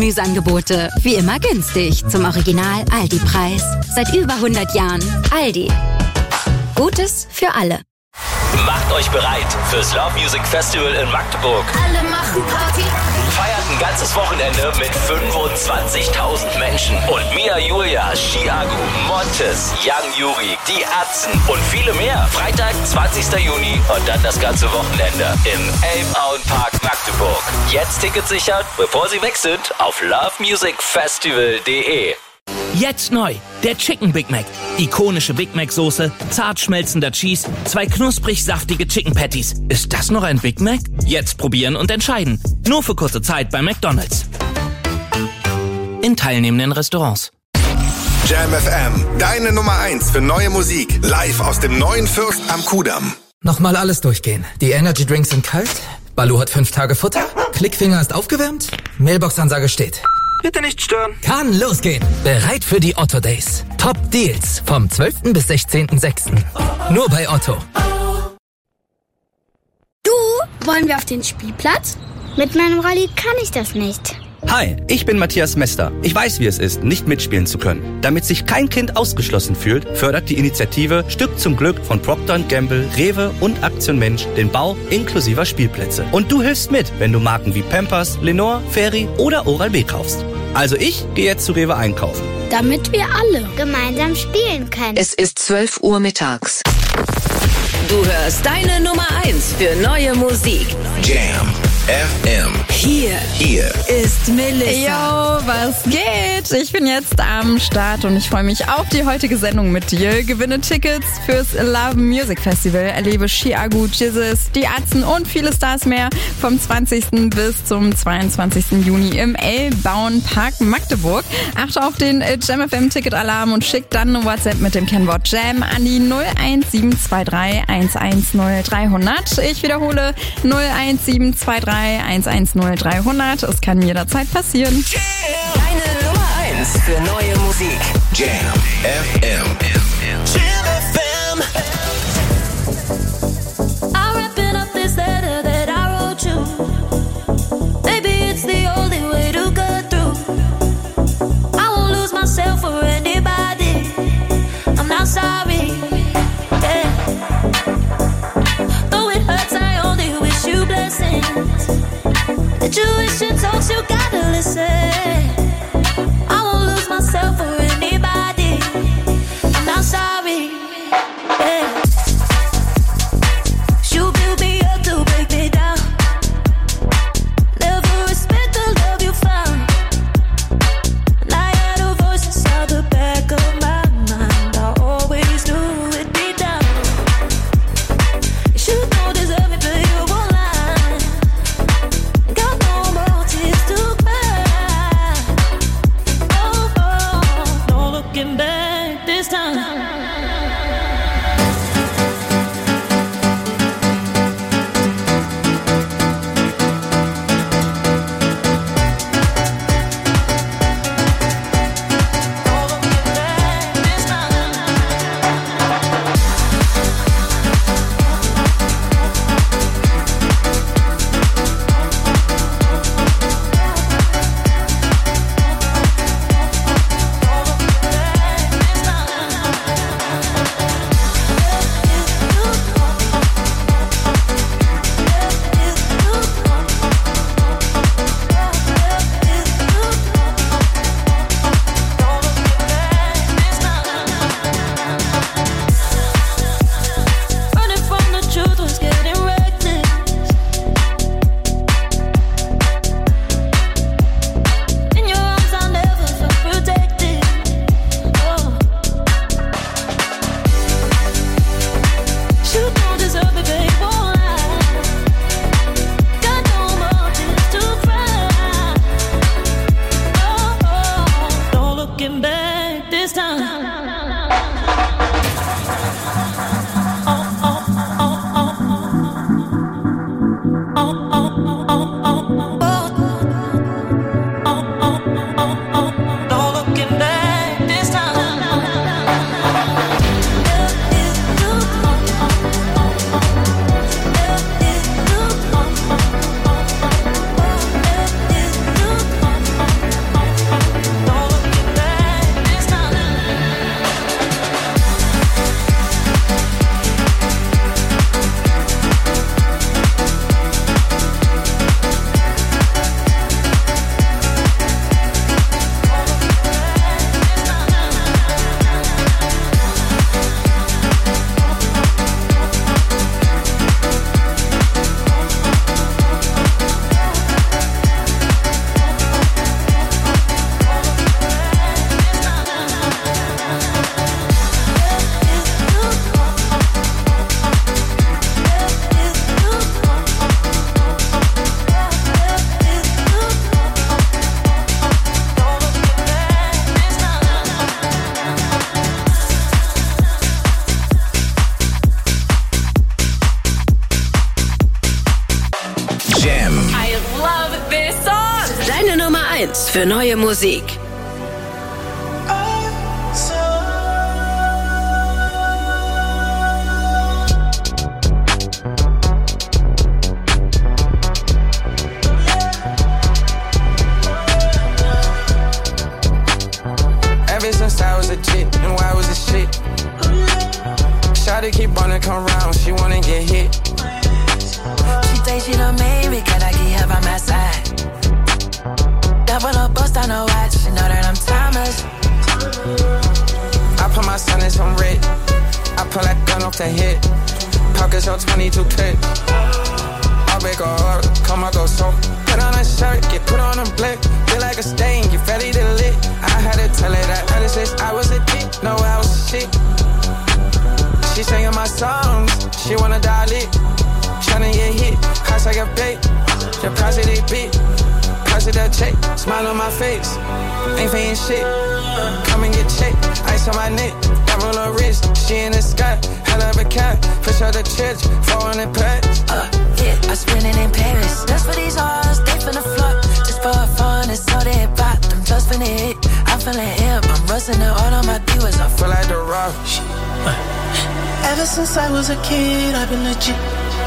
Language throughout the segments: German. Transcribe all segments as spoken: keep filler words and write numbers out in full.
Gemüseangebote. Wie immer günstig. Zum Original Aldi-Preis. Seit über hundert Jahren. Aldi. Gutes für alle. Macht euch bereit fürs Love Music Festival in Magdeburg. Alle machen Party. Feiert ein ganzes Wochenende mit fünfundzwanzigtausend Menschen. Und Mia Julia, Chiago, Montes, Young Yuri, die Ärzten und viele mehr. Freitag, zwanzigster Juni und dann das ganze Wochenende im Elbauenpark Magdeburg. Jetzt Tickets sichern, bevor sie weg sind, auf love music festival punkt de. Jetzt neu, der Chicken Big Mac. Ikonische Big Mac Soße, zart schmelzender Cheese, zwei knusprig saftige Chicken Patties. Ist das noch ein Big Mac? Jetzt probieren und entscheiden. Nur für kurze Zeit bei McDonald's. In teilnehmenden Restaurants. Jam F M, deine Nummer eins für neue Musik. Live aus dem neuen Fürst am Kudamm. Nochmal alles durchgehen. Die Energy Drinks sind kalt. Balu hat fünf Tage Futter. Klickfinger ist aufgewärmt. Mailbox-Ansage steht. Bitte nicht stören. Kann losgehen. Bereit für die Otto Days. Top Deals vom zwölften bis sechzehnten sechsten Nur bei Otto. Du, wollen wir auf den Spielplatz? Mit meinem Rolli kann ich das nicht. Hi, ich bin Matthias Mester. Ich weiß, wie es ist, nicht mitspielen zu können. Damit sich kein Kind ausgeschlossen fühlt, fördert die Initiative Stück zum Glück von Procter und Gamble, Rewe und Aktion Mensch den Bau inklusiver Spielplätze. Und du hilfst mit, wenn du Marken wie Pampers, Lenore, Fairy oder Oral-B kaufst. Also ich gehe jetzt zu Rewe einkaufen. Damit wir alle gemeinsam spielen können. Es ist zwölf Uhr mittags. Du hörst deine Nummer eins für neue Musik. Jam F M. Hier, Hier ist Melissa. Yo, was geht? Ich bin jetzt am Start und ich freue mich auf die heutige Sendung mit dir. Gewinne Tickets fürs Love Music Festival. Erlebe Chiago, Jizzes, die Ärzten und viele Stars mehr vom zwanzigsten bis zum zweiundzwanzigsten Juni im Elbauenpark Magdeburg. Achte auf den Jam F M Ticket-Alarm und schick dann eine WhatsApp mit dem Kennwort Jam an die null eins sieben zwei drei eins eins null drei null null. Ich wiederhole null eins sieben zwei drei eins eins null drei null null. Es kann jederzeit passieren. Deine Nummer eins für neue Musik. Jam F M. Jam F M. I'm wrapping up this letter that I wrote you. Maybe it's the only way to go through. I won't lose myself for anybody. I'm not sorry. Yeah. Though it hurts, I only wish you blessings. The tuition talks, you gotta listen. I won't lose myself for anybody. I'm not sorry. für neue Musik. Ever since I was a chick, and why was this shit? Shawty keep wanna come round, she wanna get hit. She thinks she done made me, can I get her by my side? Double up, bust on her watch, she know that I'm timeless. I put my son in some red, I pull that gun off the hip. Pockets on twenty-two clip. I'll make her hard, come on, go so. Put on a shirt, get put on a blick. Feel like a stain, get ready to lit. I had to tell her that ever since I was a kid, no, I was a shit. She singing my songs, she wanna die lit. Tryna get hit, cost like a bait. Deposit it big, deposit that check. Smile on my face, ain't paying shit. Come and get checked, ice on my neck. Double her wrist, she in the sky. Hell of a cat, push out the church, four hundred packs. Uh, yeah, I spend it in Paris. That's for these hoes, they finna flop. Just for fun, it's all they pop. Them just finna hit, I'm feeling hip. I'm rusting it all on my viewers. I feel like the rock. Ever since I was a kid, I've been legit.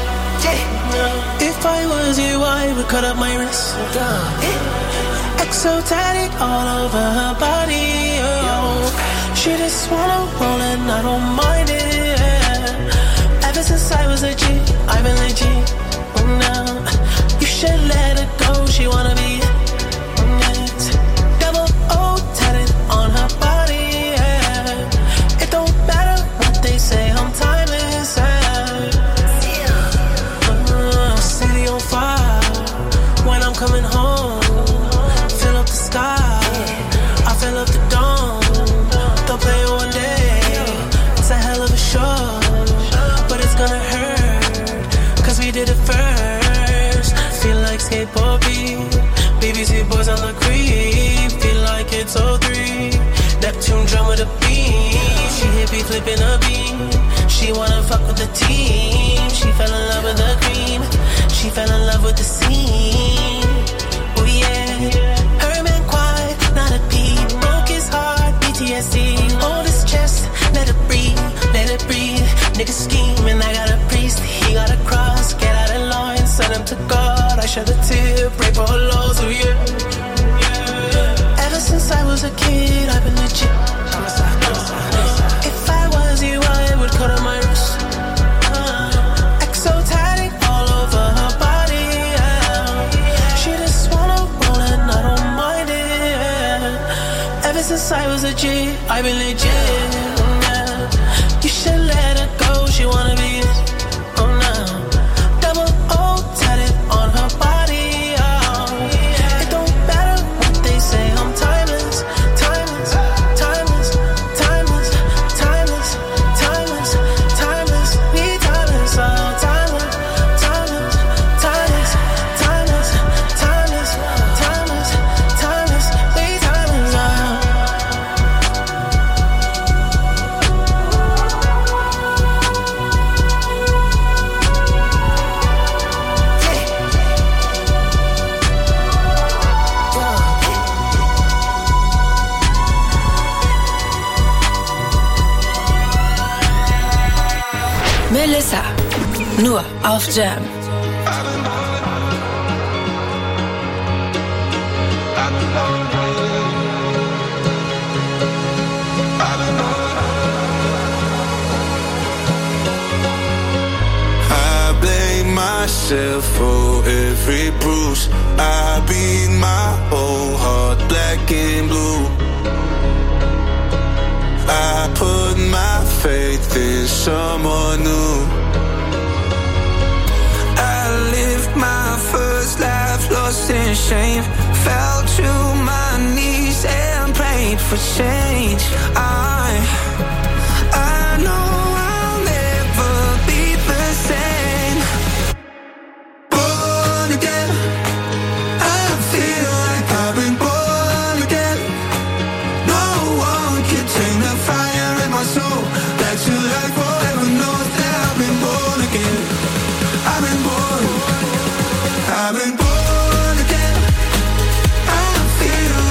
Yeah. If I was you, I would cut up my wrist. Yeah. Exotic all over her body. Oh. She just wanna roll and I don't mind it. Yeah. Ever since I was a G, I've been legit. Oh, now you should let her go. She wanna be next. Double O tatted on her body. Yeah. It don't matter what they say, I'm timeless. Yeah. Uh, city on fire when I'm coming home. Fill up the sky, I fill up the dome. They'll play it one day. It's a hell of a show, but it's gonna hurt, cause we did it first. Feel like skateboard beat, B B C boys on the creep. Feel like it's oh three, Neptune drum with a beat. She hit me flipping a beat. She wanna fuck with the team. She fell in love with the cream. She fell in love with the scene. Oh yeah, her man quiet, not a peep. Broke his heart, P T S D. Hold his chest, let it breathe, let it breathe. Nigga scheming, I got a priest. He got a cross, get out of line, send him to God. I shed a tear, pray for her lows, oh yeah. yeah. Ever since I was a kid, I've been legit. If I was you, I would cut on my wrist. Exotic all over her body. Yeah. She just wanna roll and I don't mind it. Yeah. Ever since I was a G, I've been legit. Yeah. You should let her go. She wanna be oh no. Double O tatted on her body. Oh. It don't matter what they say, I'm timeless, timeless, timeless, timeless, timeless, timeless, timeless, we timeless, oh timeless, timeless, timeless, timeless, timeless, timeless, timeless, we timeless, oh. Melissa, nur auf Jam. I blame myself for every bruise. I beat my whole heart black and blue. I put my faith in someone new. I lived my first life lost in shame. Fell to my knees and prayed for change. I, I know I'll never be the same. Born again, I feel like I've been born again. No one can take the fire in my soul. Back to life forever knows that I've been born again. I've been born, I've been born again. I feel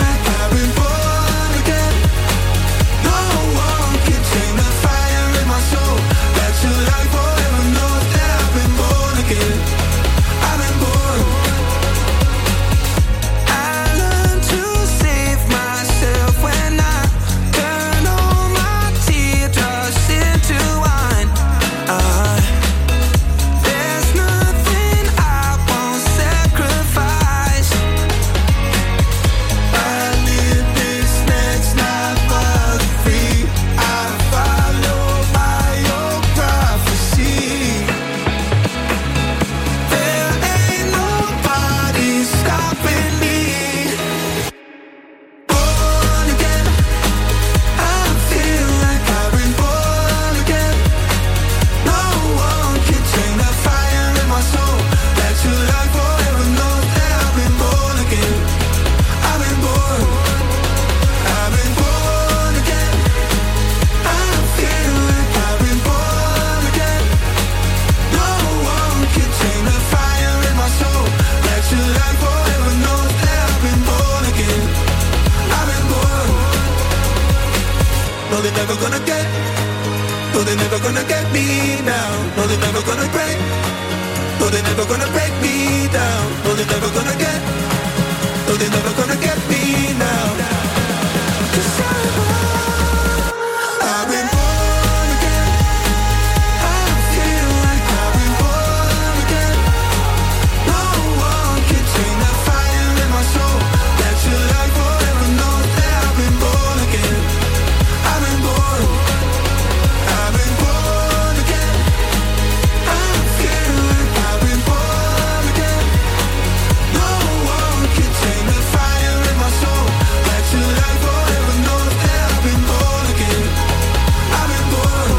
never gonna get. No, they're never gonna get me now. No, they're never gonna break. No, they're never gonna break me down. No, they're never gonna get. No, they're never gonna get me now. 'Cause I'm, I've been born again. I feel like I've been born again. No one can tame that fire in my soul. That your light forever knows that I've been born again. I've been born. I've been born again. I feel like I've been born again. No one can tame that fire in my soul. That your light forever knows that I've been born again. I've been born.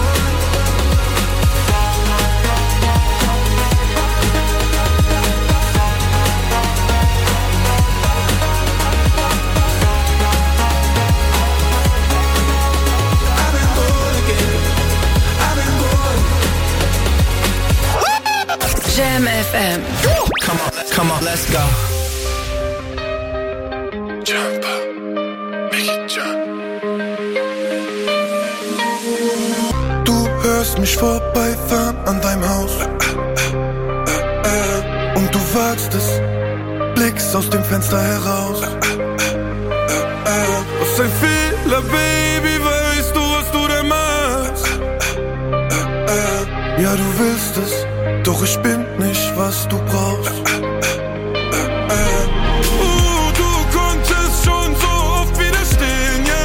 I've been born again. I've been born. Jam F M. Come on, come on, let's go. Jump up, make it jump. Du hörst mich vorbeifahren an deinem Haus. Und du wagst es, blickst aus dem Fenster heraus. Was ein Fehler, Baby, weißt du, was du da machst? Ja, du willst es, doch ich bin nicht, was du brauchst. Uh, du konntest schon so oft widerstehen, ja?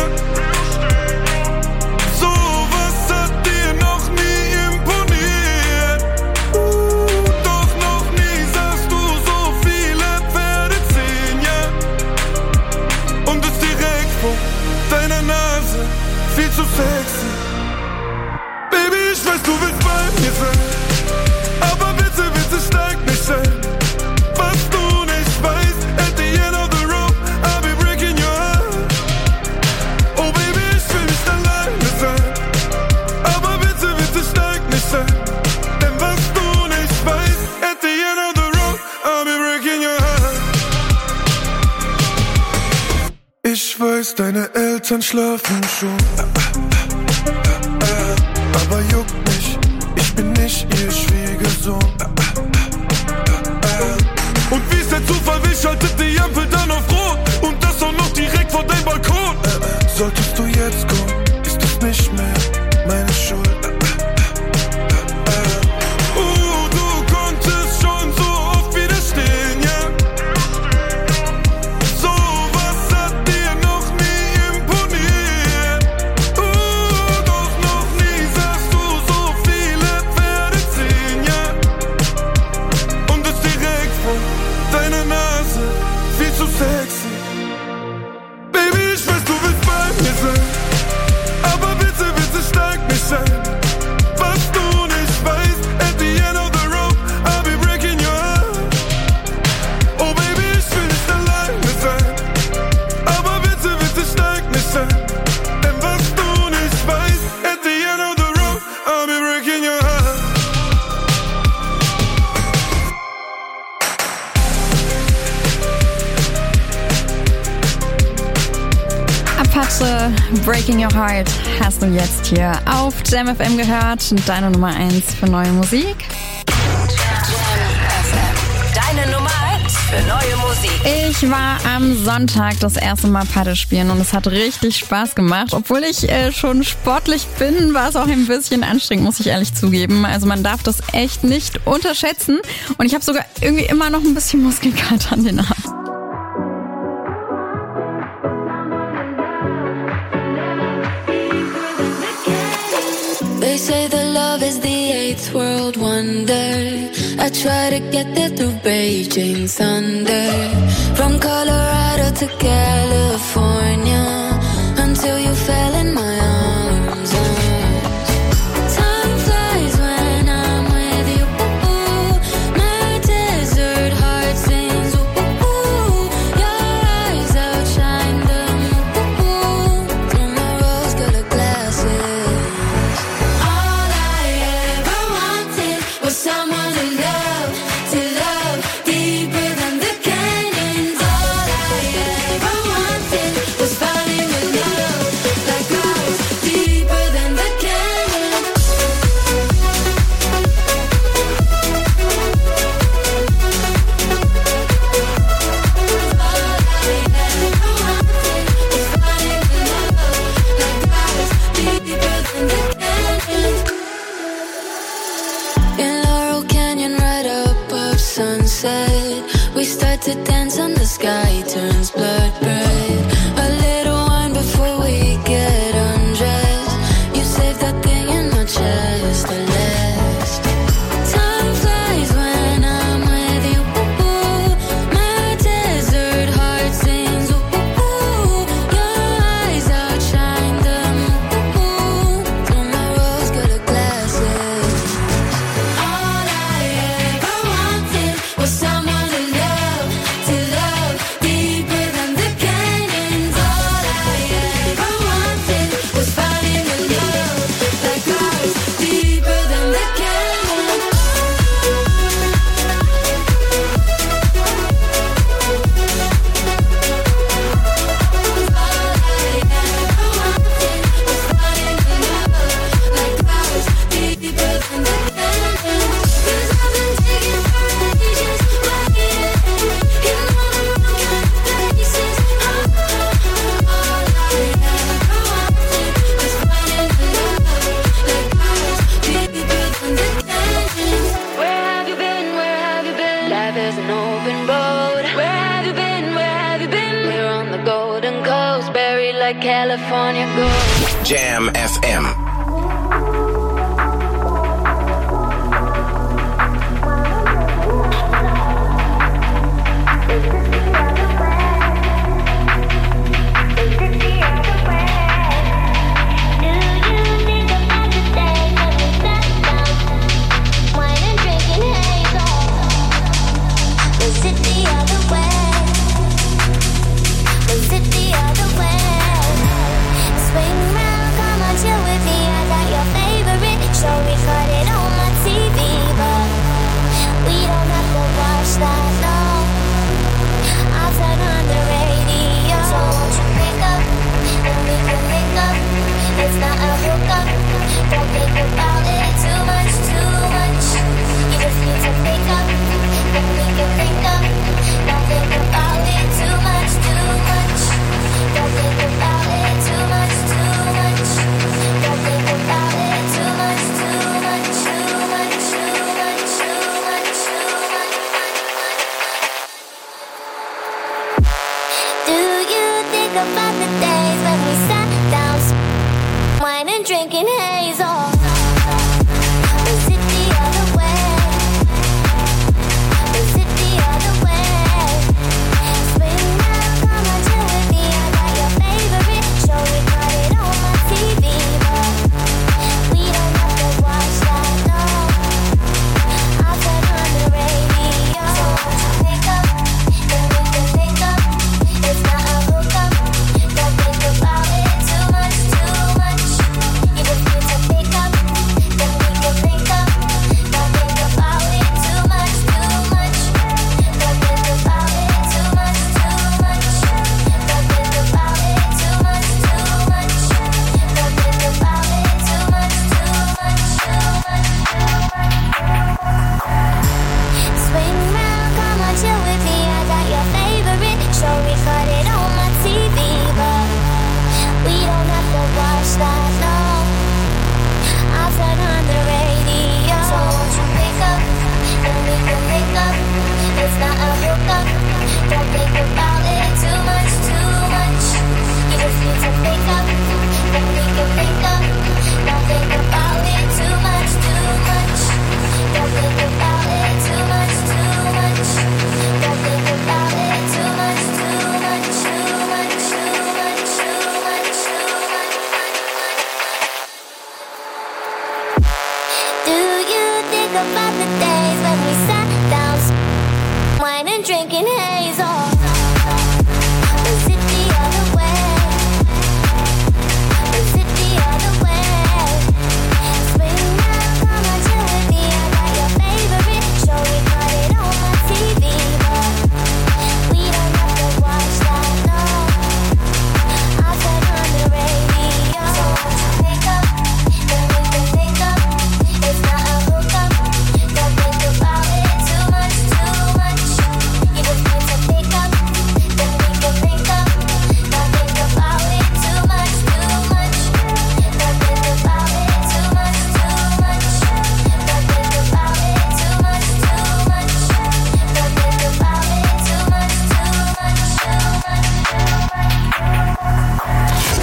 So was hat dir noch nie imponiert. Uh, doch noch nie sahst du so viele Pferde ziehen, ja? Und es direkt vor deiner Nase, viel zu sexy. Baby, ich weiß, du willst bei mir sein, aber bitte, bitte steig nicht ein. Was du nicht weißt, at the end of the road, I'll be breaking your heart. Oh Baby, ich will nicht alleine sein, aber bitte, bitte steig nicht ein. Denn was du nicht weißt, at the end of the road, I'll be breaking your heart. Ich weiß, deine Eltern schlafen schon, aber juckt mich, ich bin nicht ihr Schwiegersohn. Und wie's der Zufall will, schaltet die Ampel dann auf Rot. Und das auch noch direkt vor deinem Balkon. Solltest du jetzt kommen, ist es nicht mehr meine Schuld. Uh, du konntest schon so oft widerstehen, ja? So was hat dir noch nie imponiert. Uh, doch noch nie sahst du so viele Pferde ziehen, ja? Und es direkt vor deiner Nase, viel zu sexy. Baby, ich weiß, du willst bei mir sein, aber bitte, bitte steig nicht ein. Was du nicht weißt, at the end of the road, I'll be breaking your heart. Oh Baby, ich will nicht alleine sein, aber bitte, bitte steig nicht ein. Denn was du nicht weißt, at the end of the road, I'll be breaking your heart. Apache, Breaking Your Heart hast du jetzt hier auf Jam F M gehört. Deine Nummer eins für neue Musik. Deine Nummer eins für neue Musik. Ich war am Sonntag das erste Mal Paddel spielen und es hat richtig Spaß gemacht. Obwohl ich äh, schon sportlich bin, war es auch ein bisschen anstrengend, muss ich ehrlich zugeben. Also man darf das echt nicht unterschätzen. Und ich habe sogar irgendwie immer noch ein bisschen Muskelkater an den Armen. They say that love is the eighth world wonder. I try to get there through Beijing thunder. From Colorado to California, until you fell in my arms. Time flies when I'm with you. My desert heart sings. Your eyes outshine them through my rose-colored glasses. All I ever wanted was someone to love, to love deeper than the canyons. All I ever wanted to dance and the sky turns blood red. A little wine before we get undressed. You save that thing in my chest, the last. Time flies when I'm with you. My desert heart sings. Your eyes outshine the moon. Through my rose-colored glasses. All I ever wanted was someone to love, to love deeper than the canyons. All I ever wanted was finding a love like ours, deeper than the canyons. Where have you been? Where have you been? Life is an open road. Where have you been? Where have you been? We're on the Golden Coast, buried like California gold. Jam F M. Was it the other way? Was it the other way? Swing round, come on, chill with me. I got your favorite show, recorded on my T V, but we don't have to watch that, no. I'll turn on the radio. So won't you pick up, and we can link up. It's not a hookup. Don't think about it too much, too much. You just need to pick up, and we can link up. Don't think about it too much, too much. Don't think about it too much, too much. Don't think about it too much, too much, too much, too much, too much, too much. Do you think about the days when we sat down, wine and drinking hazel? Was it the other way? Was it the other way? Swing round, come on, chill with me. I got your favorite show, recorded on my T V, but we don't have to watch that, no. I'll turn on the radio. So won't you pick up, and we can link up. It's not a hookup. Don't think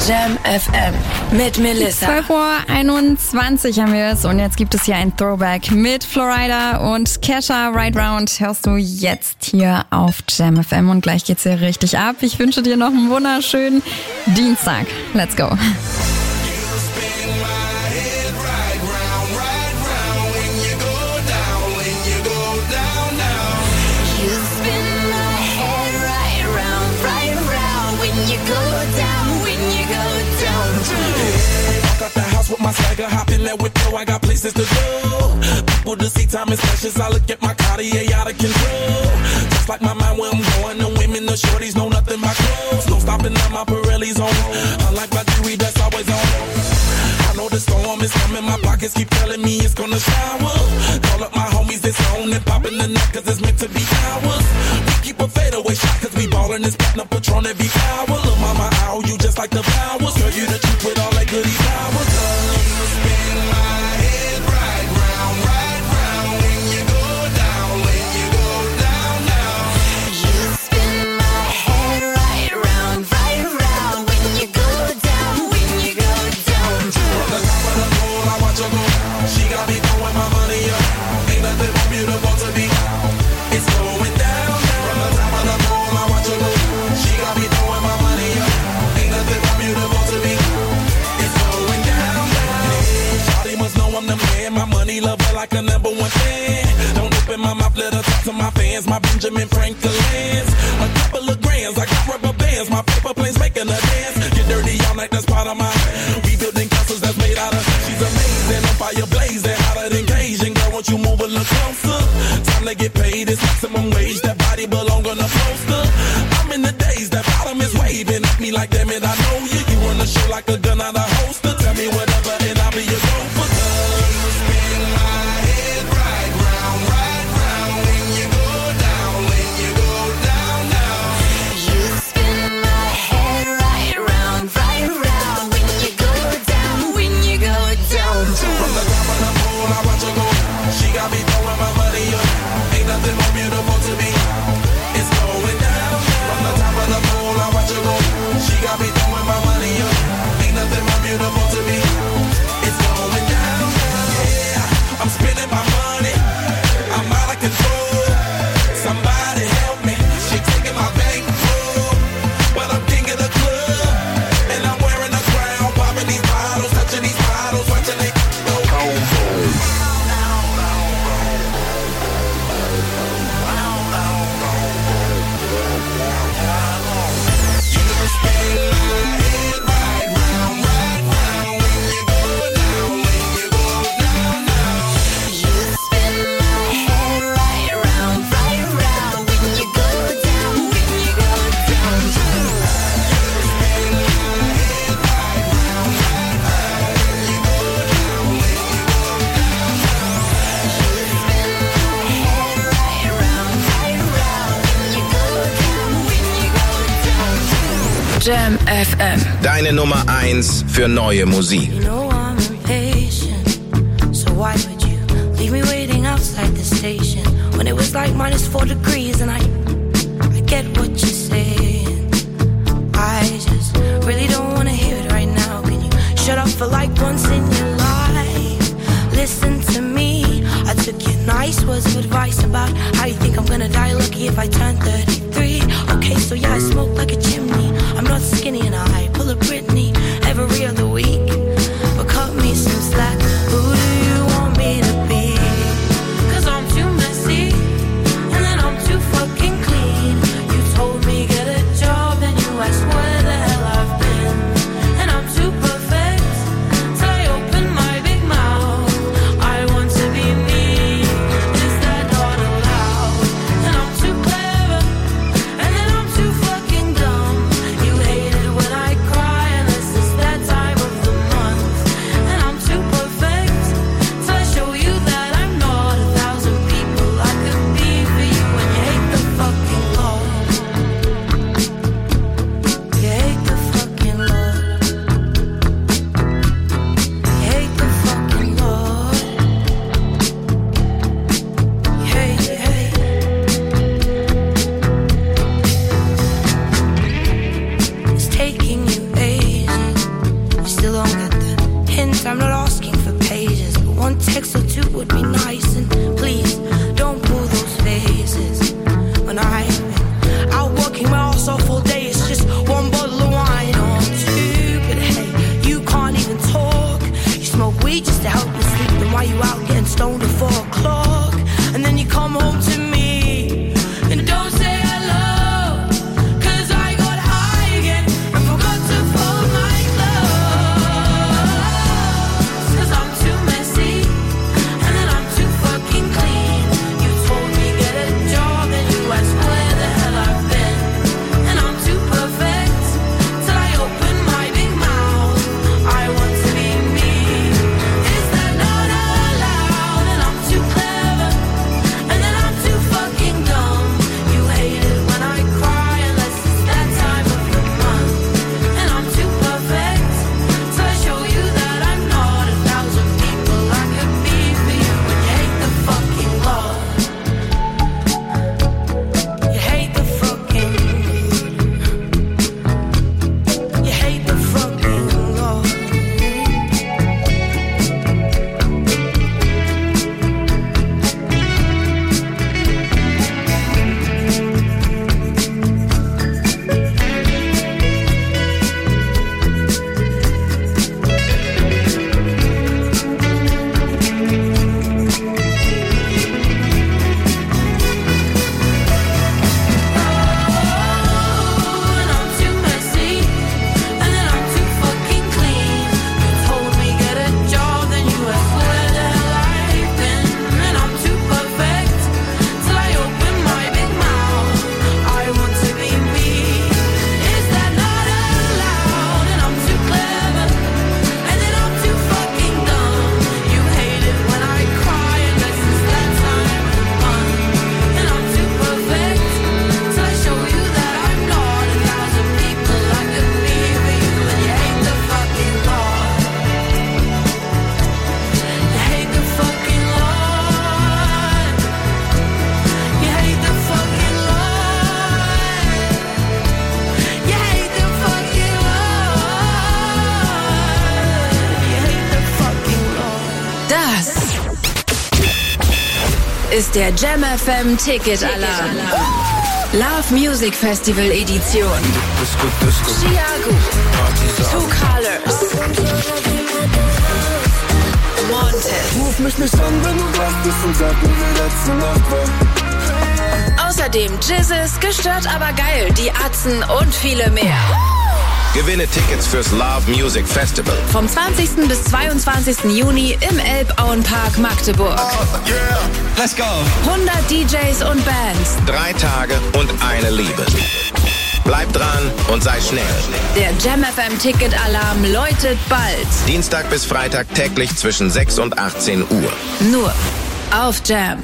Jam F M mit Melissa. zwölf Uhr einundzwanzig haben wir es und jetzt gibt es hier ein Throwback mit Florida und Kesha. Right Round hörst du jetzt hier auf Jam F M und gleich geht's hier richtig ab. Ich wünsche dir noch einen wunderschönen Dienstag. Let's go. With my swagger, hop in that window, I got places to go. People to see, time is precious. I look at my Cartier out of control. Just like my mind where I'm going, the women, the shorties know nothing but clothes. No stopping at my Pirelli's on. Unlike my jewelry, that's always on. I know the storm is coming, my pockets keep telling me it's gonna shower. Call up my homies, it's on and popping the neck, cause it's meant to be ours. We keep a fadeaway shot, cause we ballin' this platinum Patron every hour. Look, mama, ow, you just like the flowers. Girl, you the truth with all that goody powers. Like a number one fan. Don't open my mouth, let her talk to my fans. My Benjamin Franklin's. A couple of grands, I got rubber bands. My paper planes making a dance. Get dirty all night, that's part of my. We building castles that's made out of. She's amazing, on fire blazing, hotter than Cajun. Girl, won't you move a little closer? Time to get paid, it's maximum wage. That body belong on a poster. I'm in the days, that bottom is waving at me like, damn it, I know you. You run the show like a gun out of holster. Tell me whatever, and I'll be your gopher. Jam F M. Deine Nummer eins für neue Musik. You know I'm impatient, so why would you leave me waiting outside the station when it was like minus four degrees and I, I get what you're saying. I just really don't wanna hear it right now. Can you shut up for like once in your life? Listen to me. I took your nice words of advice about how you think I'm gonna die lucky if I turn thirty-three. Okay, so yeah, I smoke like a chimney. I'm not skinny and I pull a Britney every other week. But cut me some slack. Who do you want me to be? Cause I'm too messy and then I'm too fucking clean. You told me ist der Jam F M Ticket Alarm. Love Music Festival Edition. Chiago, Two Colors, Montez. Ruf mich nicht an, wenn du wach bist und sag mir, wie letzte Nacht war. Außerdem Jizzes, gestört aber geil, die Atzen und viele mehr. Gewinne Tickets fürs Love Music Festival. Vom zwanzigsten bis zweiundzwanzigsten Juni im Elbauenpark Magdeburg. Oh, yeah. Let's go. hundert D Js und Bands. Drei Tage und eine Liebe. Bleib dran und sei schnell. Der Jam F M Ticket Alarm läutet bald. Dienstag bis Freitag täglich zwischen sechs und achtzehn Uhr. Nur auf Jam.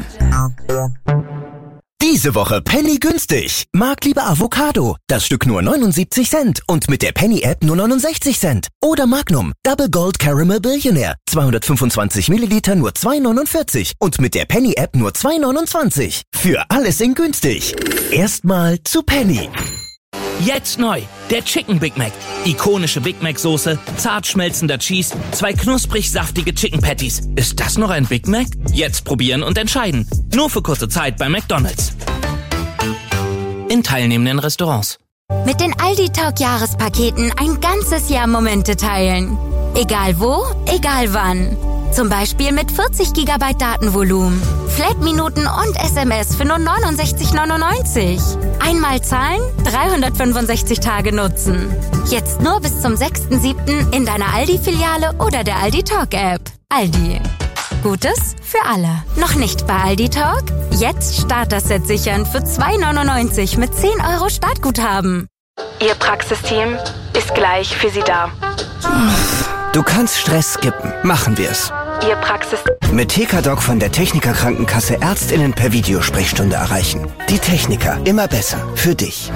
Diese Woche Penny günstig. Mag lieber Avocado. Das Stück nur neunundsiebzig Cent und mit der Penny-App nur neunundsechzig Cent. Oder Magnum Double Gold Caramel Billionaire. zweihundertfünfundzwanzig Milliliter nur zwei neunundvierzig und mit der Penny-App nur zwei neunundzwanzig. Für alles in günstig. Erstmal zu Penny. Jetzt neu, der Chicken Big Mac. Ikonische Big Mac Soße, zart schmelzender Cheese, zwei knusprig saftige Chicken Patties. Ist das noch ein Big Mac? Jetzt probieren und entscheiden. Nur für kurze Zeit bei McDonald's. In teilnehmenden Restaurants. Mit den Aldi Talk Jahrespaketen ein ganzes Jahr Momente teilen. Egal wo, egal wann. Zum Beispiel mit vierzig Gigabyte Datenvolumen, Flat-Minuten und S M S für nur neunundsechzig neunundneunzig. Einmal zahlen, dreihundertfünfundsechzig Tage nutzen. Jetzt nur bis zum sechsten siebten in deiner Aldi-Filiale oder der Aldi Talk App. Aldi. Gutes für alle. Noch nicht bei Aldi Talk? Jetzt Starter-Set sichern für zwei neunundneunzig mit zehn Euro Startguthaben. Ihr Praxisteam ist gleich für Sie da. Du kannst Stress skippen. Machen wir's. Ihr Praxis... Mit T K Doc von der Techniker Krankenkasse Ärztinnen per Videosprechstunde erreichen. Die Techniker. Immer besser. Für dich.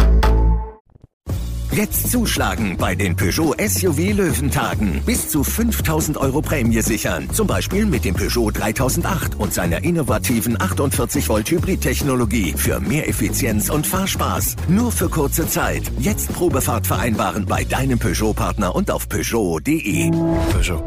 Jetzt zuschlagen bei den Peugeot S U V Löwentagen. Bis zu fünftausend Euro Prämie sichern. Zum Beispiel mit dem Peugeot dreitausendacht und seiner innovativen achtundvierzig Volt Hybrid-Technologie für mehr Effizienz und Fahrspaß. Nur für kurze Zeit. Jetzt Probefahrt vereinbaren bei deinem Peugeot-Partner und auf Peugeot punkt de. Peugeot.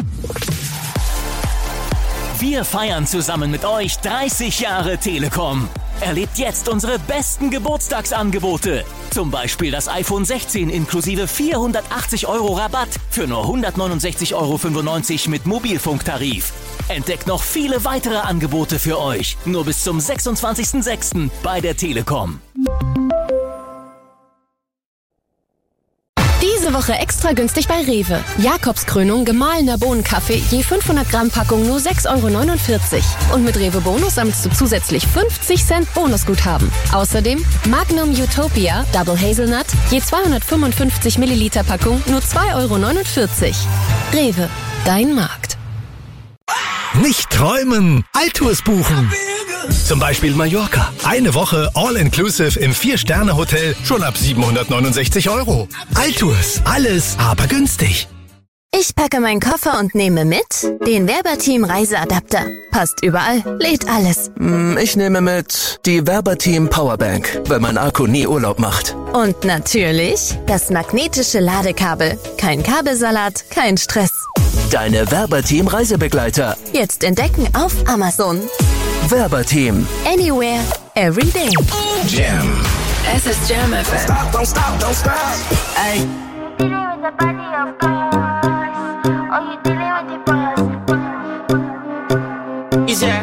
Wir feiern zusammen mit euch dreißig Jahre Telekom. Erlebt jetzt unsere besten Geburtstagsangebote. Zum Beispiel das iPhone sechzehn inklusive vierhundertachtzig Euro Rabatt für nur hundertneunundsechzig Euro fünfundneunzig mit Mobilfunktarif. Entdeckt noch viele weitere Angebote für euch. Nur bis zum sechsundzwanzigsten sechsten bei der Telekom. Diese Woche extra günstig bei Rewe. Jakobskrönung gemahlener Bohnenkaffee je fünfhundert Gramm Packung nur sechs Euro neunundvierzig. Und mit Rewe Bonus sammelst du zusätzlich fünfzig Cent Bonusguthaben. Außerdem Magnum Utopia Double Hazelnut je zweihundertfünfundfünfzig Milliliter Packung nur zwei Euro neunundvierzig. Rewe, dein Markt. Nicht träumen, Altours buchen. Zum Beispiel Mallorca. Eine Woche All-Inclusive im Vier-Sterne-Hotel schon ab siebenhundertneunundsechzig Euro. Altours, alles aber günstig. Ich packe meinen Koffer und nehme mit den Werberteam Reiseadapter. Passt überall, lädt alles. Ich nehme mit die Werberteam Powerbank, weil mein Akku nie Urlaub macht. Und natürlich das magnetische Ladekabel. Kein Kabelsalat, kein Stress. Deine Werberteam Reisebegleiter. Jetzt entdecken auf Amazon. Werberteam. Anywhere, everyday. Jam. Es ist Jam F M. Stop, don't stop, don't stop. Ey. Yeah.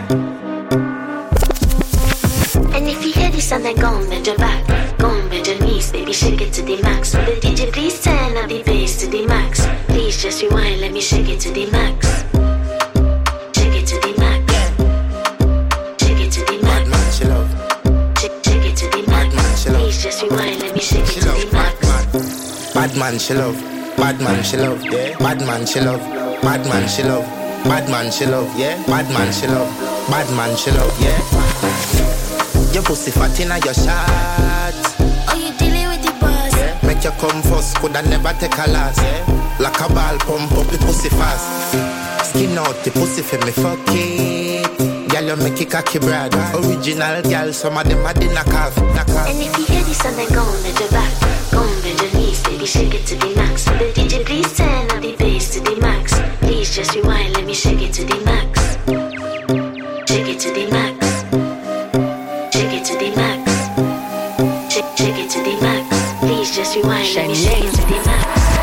And if you hear this song, then go and bend your back. Go and bend your knees, baby, shake it to the max. Will the D J please turn up the bass to the max? Please just rewind, let me shake it to the max. Shake it to the max. Shake it to the max. Bad man, she love. Shake, shake it to the max. Bad man, she love. Please just rewind, let me shake it She to love. the max. Bad man, she love. Bad man, she love. Yeah. Bad man, she love. Bad man, she love. Bad man, she love. Yeah. Bad man, she love. Bad man, she love. Yeah. Your pussy fat inna your shot. Oh, you dealing with the boss? Yeah. Make you come first, coulda never take a last. Yeah. Like a ball, pump up the pussy fast. Skin out the pussy for me, fuck it. Girl, you make it cocky brad. Original girl, some of them are the knock off. And if you hear this song, then go and bend your back. Go and bend your knees, baby, shake it to the max. Will the D J please turn up the bass to the max? Please just rewind, let me shake it to the max. Shake it to the max.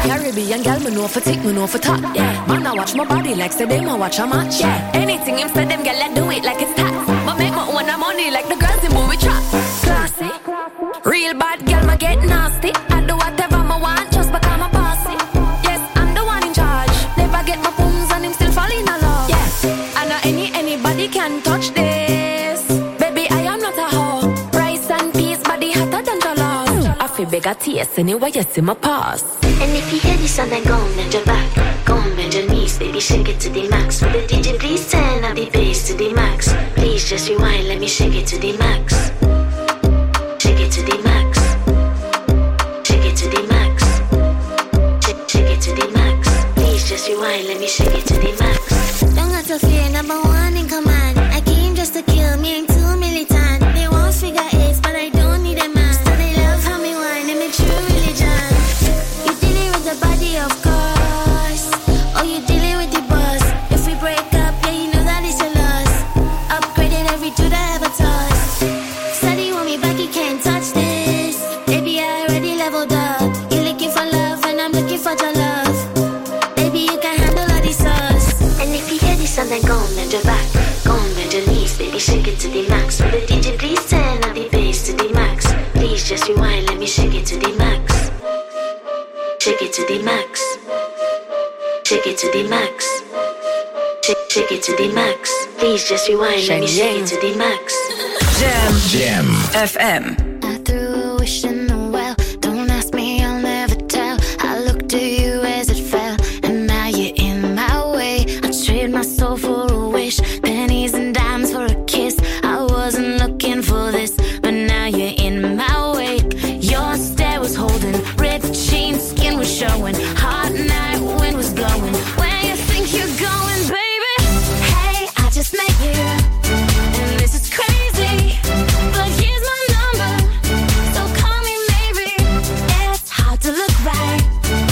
Caribbean girl, me know for tick, me know for top. Yeah, man, I watch my body like say them, I watch a match. Yeah, anything him say them, girl, I do it like it's tax. But make my own money like the girls in movie trap. Classy, real bad girl, me get nasty. I do whatever I want, just because I'm bossy. Yes, I'm the one in charge. Never get my booms and him still fall in love. Yes, I know any anybody can touch this. Baby, I am not a hoe. Rice and peas, body hotter than jollof. I feel big a taste anyway, you see my pass. And if you hear this song, then go and bend your back. Go and bend your knees, baby, shake it to the max. Will the D J please turn up the bass to the max? Please just rewind, let me shake it to the max. Shake it to the max. Shake it to the max. Shake, shake it to the max. Please just rewind, let me shake it to the max. Don't got to fear, number one in command. I came just to kill me, ain't too militant. They won't figure eight, but I don't need a man. So they love how me whine, and me true religion. You dealing with the body, of course. Oh, you dealing with the boss. If we break up, yeah, you know that it's a loss. Upgraded every dude I ever touched. Said he want me back, he can't touch this. Baby, I already leveled up. You're looking for love, and I'm looking for your love. Baby, you can handle all the sauce. And if you hear this song, then go and bend your back. Go and bend your knees, baby, shake it to the max. Will the D J please turn up the bass to the max? Please just rewind, let me shake it to the max. Shake it to the max. Shake it to the max. Shake, shake it to the max. Please just rewind, let me shake it to the max. Jam. Jam. F M. I threw a wish in the well. Don't ask me, I'll never tell. I looked at you as it fell, and now you're in my way. I trade my soul for a wish, pennies and dimes for a kiss. I wasn't looking for this, but now you're in my way. Your stare was holding, ripped jeans, skin was showing. Hot night, wind was blowing. Where you think you're going, baby? Hey, I just met you, and this is crazy. But here's my number, so call me maybe. It's hard to look right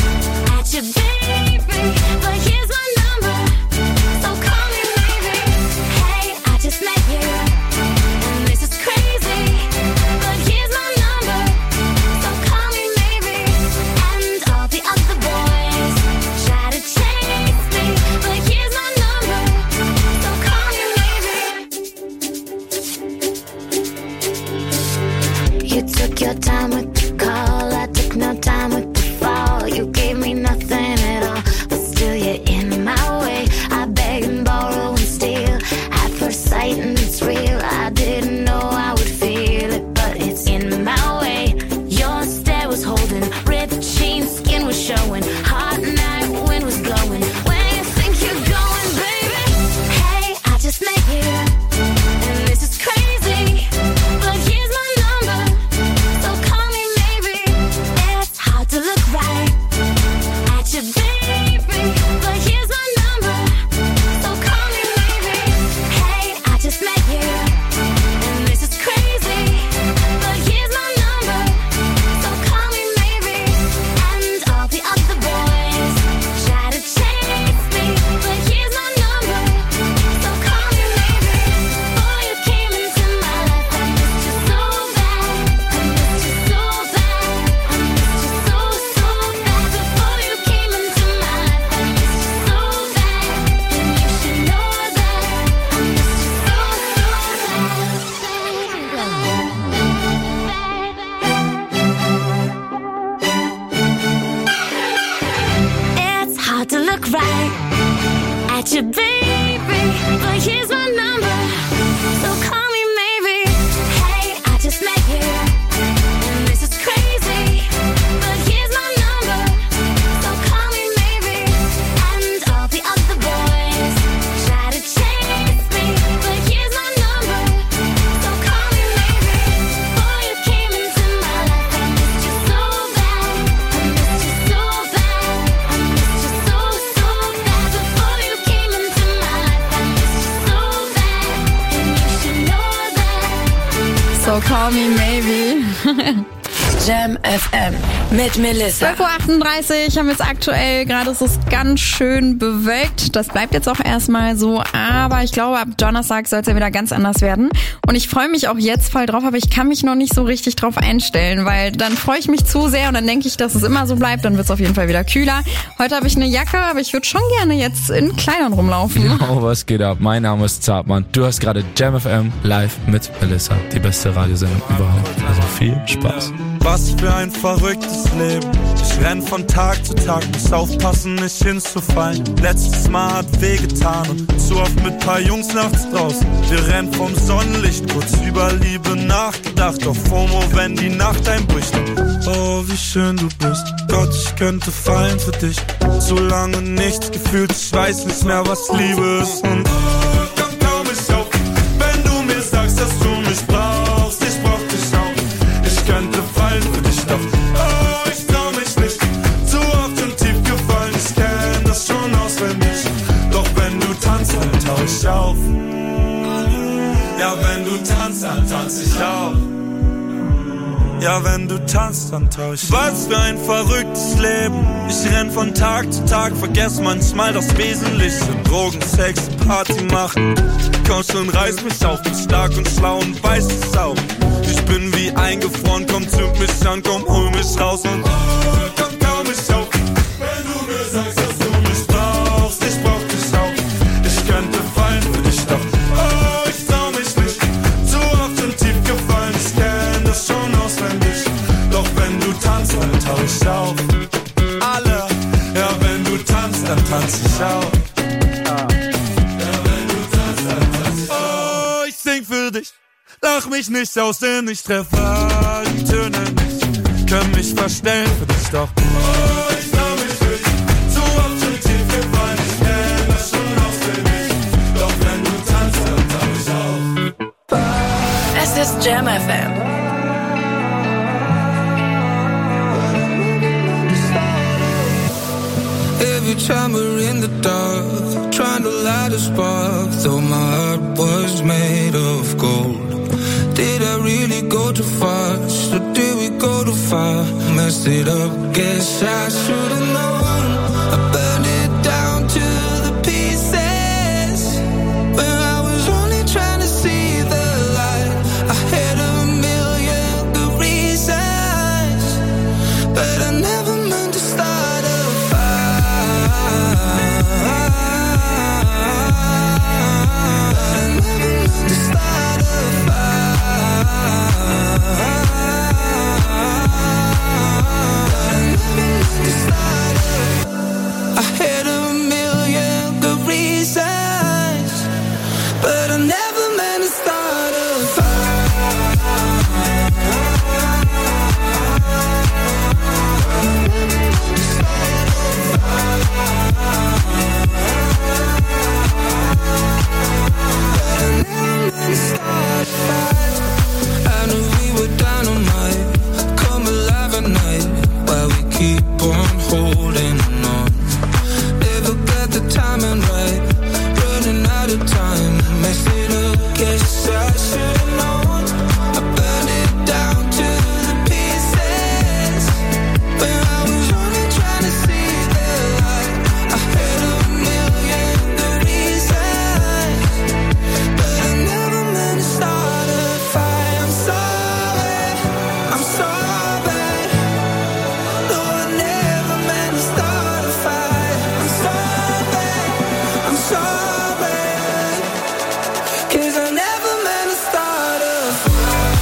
at you, baby. But here's my number, so call me maybe. Hey, I just met you, and this is crazy. But here's my number, so call me maybe. And all the other boys try to chase me, but here's my number, so call me maybe. You took your time with the call, I took no time with the fall. You gave me nothing at all, but still you're in my way. I beg and borrow and steal at first sight, and it's real. I didn't know I would feel it, but it's in my way. Your stare was holding, ripped jeans, skin was showing. Hot night, wind was blowing. Where you think you're going, baby? Hey, I just met you, and this is crazy. But here's my number, so call me maybe. It's hard to look right at you, baby. But here's my number, so call me maybe. Hey, I just met you, and this is crazy. But here's my number, so call me maybe. And all the other boys try to chase me, but here's my number, so call me maybe. Before you came into my life, I missed you so bad. I missed you so bad. I missed you so, so bad. Before you came into my life, I missed you so bad. And you should know that I missed you so, It's hard to look right at you, baby. But here's my number, so call me maybe. Hey, I just met you, and this is crazy. But here's my number, so call me maybe. And all the other boys try to chase me, but here's my number, so call me maybe. Before you came into my life, I missed you so bad. I missed you so bad. I missed you so, so bad. Before you came into my life, I missed you so bad. And you should know that. So call me maybe. Jam F M mit Melissa. zwölf Uhr achtunddreißig haben wir es aktuell. Gerade ist es ganz schön bewölkt. Das bleibt jetzt auch erstmal so. Aber ich glaube, ab Donnerstag soll es ja wieder ganz anders werden. Und ich freue mich auch jetzt voll drauf, aber ich kann mich noch nicht so richtig drauf einstellen, weil dann freue ich mich zu sehr und dann denke ich, dass es immer so bleibt. Dann wird es auf jeden Fall wieder kühler. Heute habe ich eine Jacke, aber ich würde schon gerne jetzt in Kleidern rumlaufen. Oh, was geht ab? Mein Name ist Zartmann. Du hast gerade Jam F M live mit Melissa. Die beste Radiosendung überhaupt. Also viel Spaß. Was für ein verrücktes Leben. Ich renn von Tag zu Tag, muss aufpassen, nicht hinzufallen. Letztes Mal hat wehgetan und zu oft mit paar Jungs nachts draußen. Wir rennen vom Sonnenlicht, kurz über Liebe nachgedacht. Auf FOMO, wenn die Nacht einbricht. Oh, wie schön du bist. Gott, ich könnte fallen für dich. So lange nichts gefühlt, ich weiß nicht mehr, was Liebe ist. Und oh, komm, komm mich auf, wenn du mir sagst, dass du mich brauchst. Ich brauch dich auch. Ich könnte fallen für dich, doch oh, ich trau mich nicht. Zu oft und tief gefallen, ich kenn das schon auswendig. Doch wenn du tanzt, dann tau ich auf. Ja, wenn du tanzt, dann tanz ich auf. Ja, wenn du tanzt, dann tau ich. Was für ein verrücktes Leben. Ich renn von Tag zu Tag, vergess manchmal das Wesentliche. Drogen, Sex, Party machen. Komm schon, reiß mich auf, bin stark und schlau und weiß es auch. Ich bin wie eingefroren, komm, zünd mich an, komm, hol mich raus und oh, komm, komm mich auf. Wenn du mir sagst, dass du mich brauchst, ich brauch dich auch. Ich könnte fallen für dich, doch oh, ich trau mich nicht. Zu oft und tief gefallen, ich kenn das schon auswendig. Doch wenn du tanzt, dann tau ich auf. Alle, ja, wenn du tanzt, dann tanz ich auf. Ja, wenn du tanzt, dann tanz ich auf. Oh, ich sing für dich. Lach mich nicht aus, denn ich treffe die Töne nicht. Können mich verstellen für dich, doch oh, ich trau mich nicht. Zu oft schon tief gefallen, ich kenn das schon auswendig. Doch wenn du tanzt, dann tau ich auf. Es ist Jam F M. Every time we're in the dark, trying to light a spark, though my heart was made of gold. Did I really go too fast, or did we go too far? Messed it up, guess I should've known. I burned it down to the pieces, when I was only trying to see the light. I had a million good reasons, but I never meant to start a fire. I never meant to start a fire. I had a million good reasons, but I never meant to start a fire. I knew we were dynamite, come alive at night, while we keep on holding on. Never got the timing right, running out of time, mess it up, guess I should've known. I burned it down to the pieces, when I was only trying to see the light. I had a million good reasons, but I never meant to start a fire. I'm sorry, I'm sorry. No, I never meant to start a fire. I'm sorry, I'm sorry, 'cause I never meant to start a fire.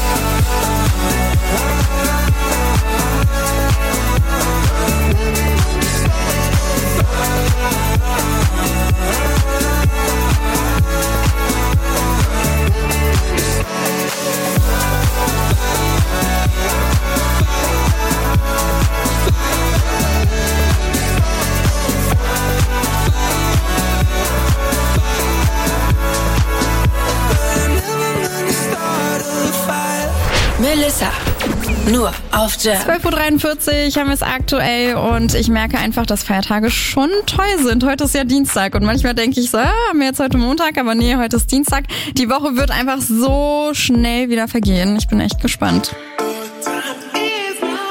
Melissa, nur auf Jam. zwölf Uhr dreiundvierzig haben wir es aktuell und ich merke einfach, dass Feiertage schon toll sind. Heute ist ja Dienstag und manchmal denke ich so, ah, haben wir jetzt heute Montag, aber nee, heute ist Dienstag. Die Woche wird einfach so schnell wieder vergehen. Ich bin echt gespannt.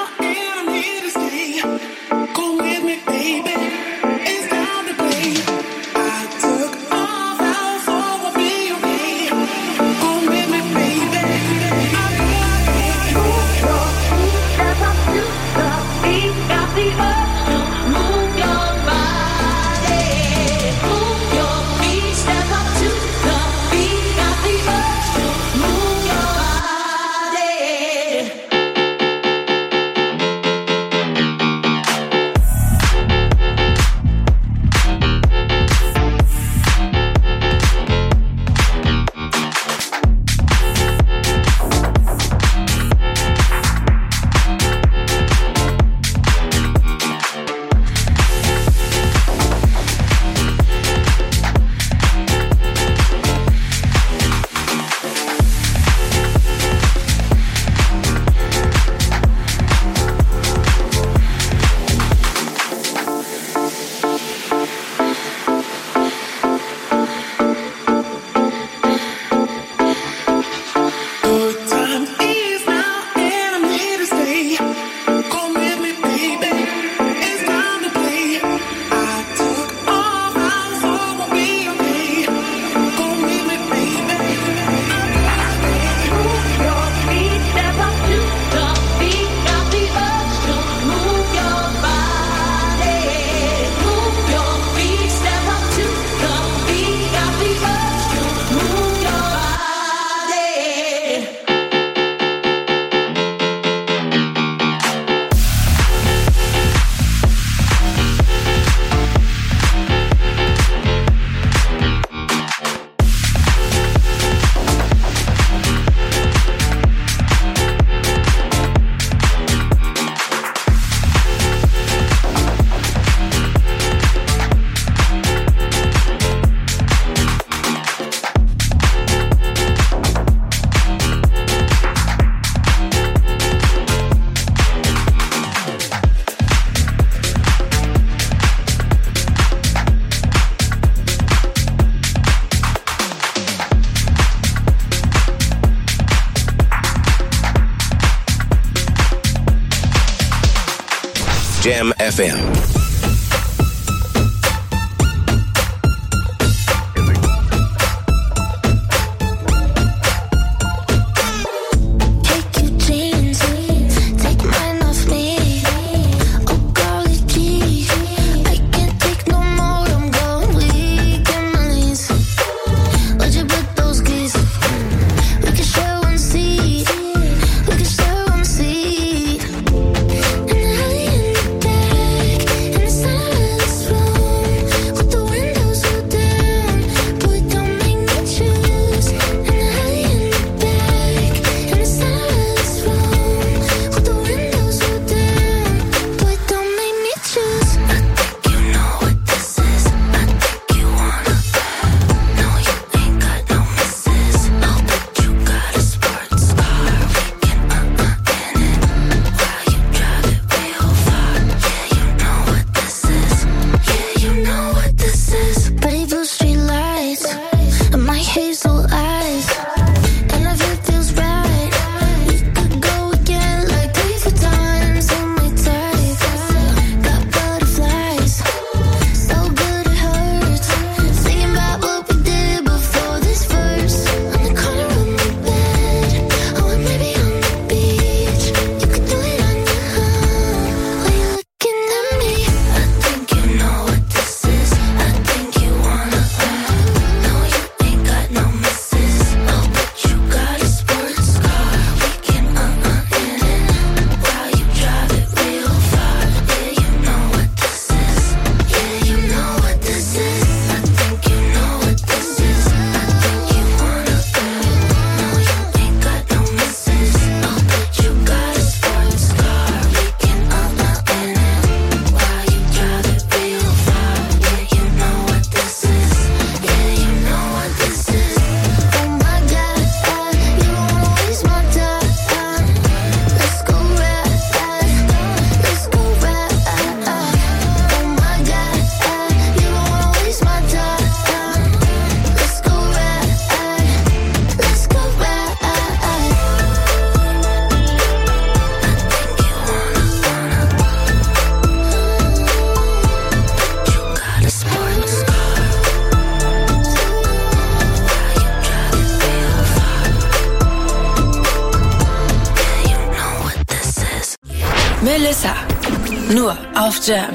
Jam F M. Melissa, nur auf Jam.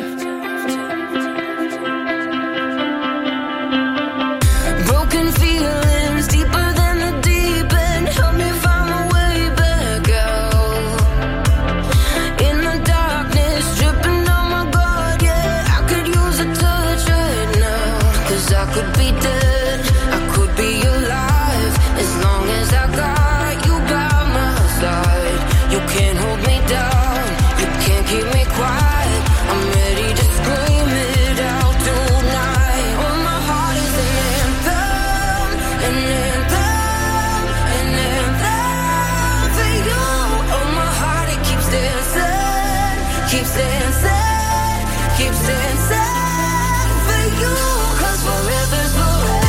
Broken feelings deeper than the deep end. Help me find my way back out. In the darkness, dripping on my guard, yeah. I could use a touch right now. Cause I could be dead, I could be alive. As long as I got you by my side. You can't hold me down, you can't keep me quiet. I'm ready to scream it out tonight. Oh, my heart is an anthem, an anthem, an anthem for you. Oh, my heart, it keeps dancing, keeps dancing, keeps dancing for you. Cause forever's forever.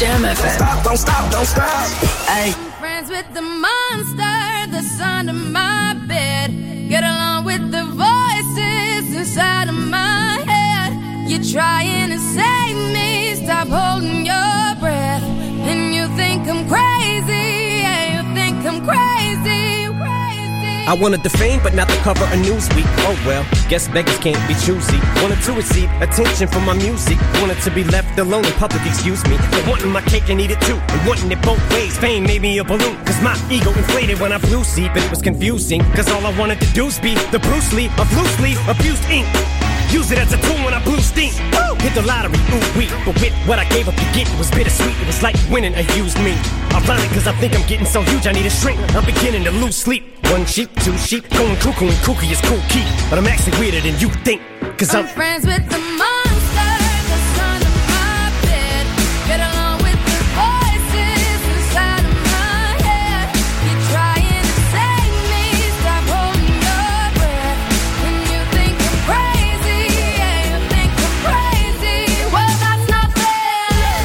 Jam F M. Stop, don't stop, don't stop. Hey. Friends with the monster that's under my bed. Get along with the voices inside of my head. You're trying to save me, stop holding your breath. And you think I'm crazy, yeah, you think I'm crazy, crazy. I wanted the fame, but not the cover of Newsweek. Oh well, guess beggars can't be choosy. Wanted to receive attention from my music. Wanted to be left alone in public, excuse me. But wanting my cake and eat it too. And wanting it both ways. Fame made me a balloon. Cause my ego inflated when I flew see. But it was confusing. Cause all I wanted to do was be the Bruce Lee of loosely abused ink. Use it as a tool when I blew steam. Woo! Hit the lottery, ooh wee. But with what I gave up to get, it was bittersweet. It was like winning a used me. Ironic cause I think I'm getting so huge I need a shrink. I'm beginning to lose sleep. One sheep, two sheep, going cuckoo and kooky is cool key. But I'm actually weirder than you think. Cause I'm, I'm friends with the monster that's under my bed. Get along with the voices inside of my head. You're trying to save me, stop holding your breath. And you think I'm crazy, yeah, you think I'm crazy. Well, that's not fair.